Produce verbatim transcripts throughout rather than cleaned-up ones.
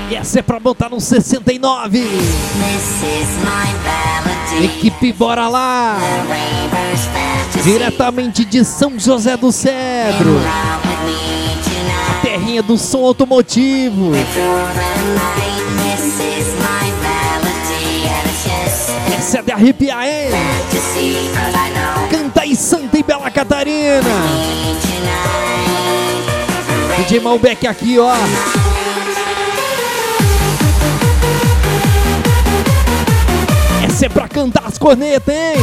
E essa é pra botar no sessenta e nove. Equipe Bora Lá, diretamente de São José do Cedro, a terrinha do som automotivo. Essa é de arrepiar, hein? Canta aí Santa e Bela Catarina. D J Malbec aqui, ó. Essa é pra cantar as cornetas, hein?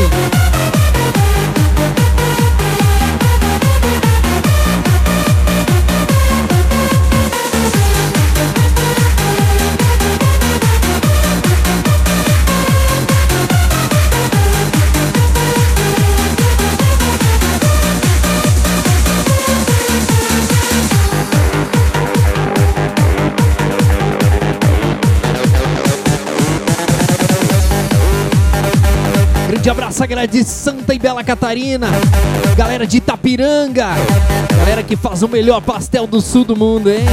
Grande abraço a galera de Santa e Bela Catarina, galera de Itapiranga, galera que faz o melhor pastel do sul do mundo, hein?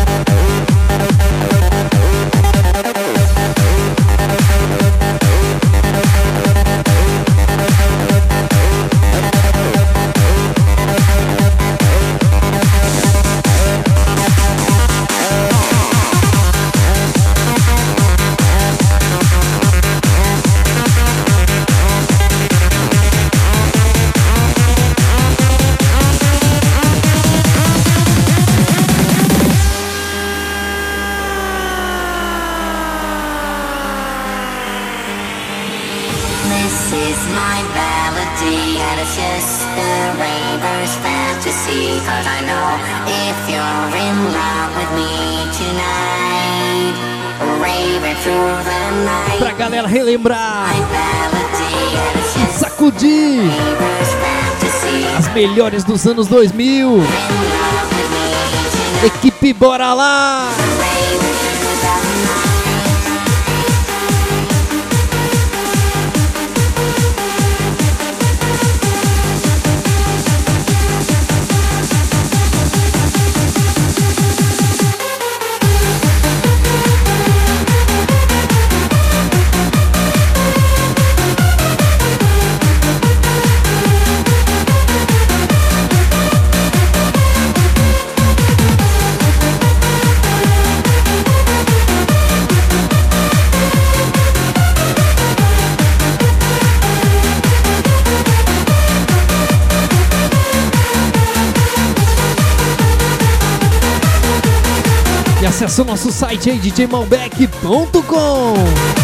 Pra galera relembrar e sacudir as melhores dos anos dois mil. Equipe Bora Lá. E acesse o nosso site aí, d j malbec ponto com.